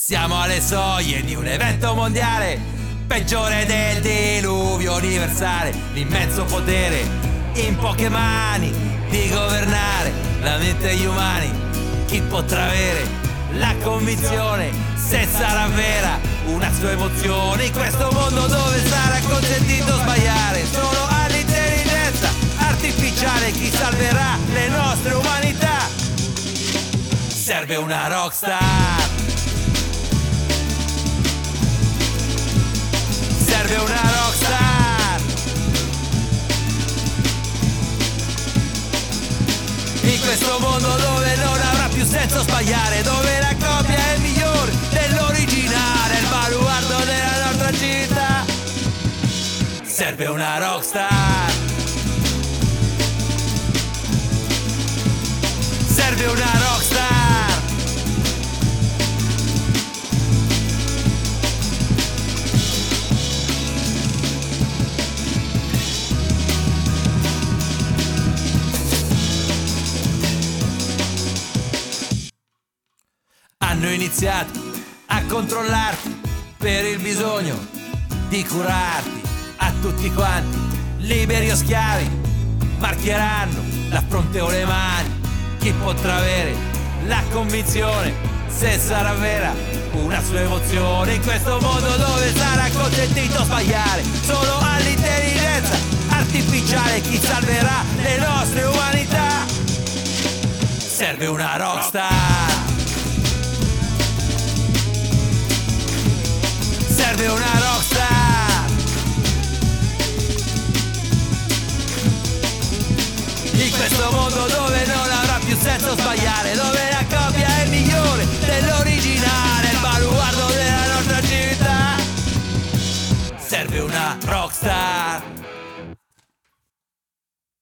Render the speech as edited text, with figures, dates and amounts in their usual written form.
Siamo alle soglie di un evento mondiale, peggiore del diluvio universale. L'immenso potere in poche mani di governare la mente degli umani. Chi potrà avere la convinzione, se sarà vera una sua emozione, in questo mondo dove sarà consentito sbagliare? Solo all'intelligenza artificiale chi salverà le nostre umanità. Serve una rockstar, serve una rockstar. In questo mondo dove non avrà più senso sbagliare, dove la copia è migliore dell'originale, il baluardo della nostra città. Serve una rockstar, serve una rockstar. Hanno iniziato a controllarti per il bisogno di curarti. A tutti quanti, liberi o schiavi, marchieranno la fronte o le mani. Chi potrà avere la convinzione, se sarà vera una sua emozione, in questo mondo dove sarà consentito sbagliare? Solo all'intelligenza artificiale chi salverà le nostre umanità. Serve una rockstar, serve una rockstar. In questo mondo dove non avrà più senso sbagliare, dove la copia è migliore dell'originale, il baluardo della nostra città. Serve una rockstar.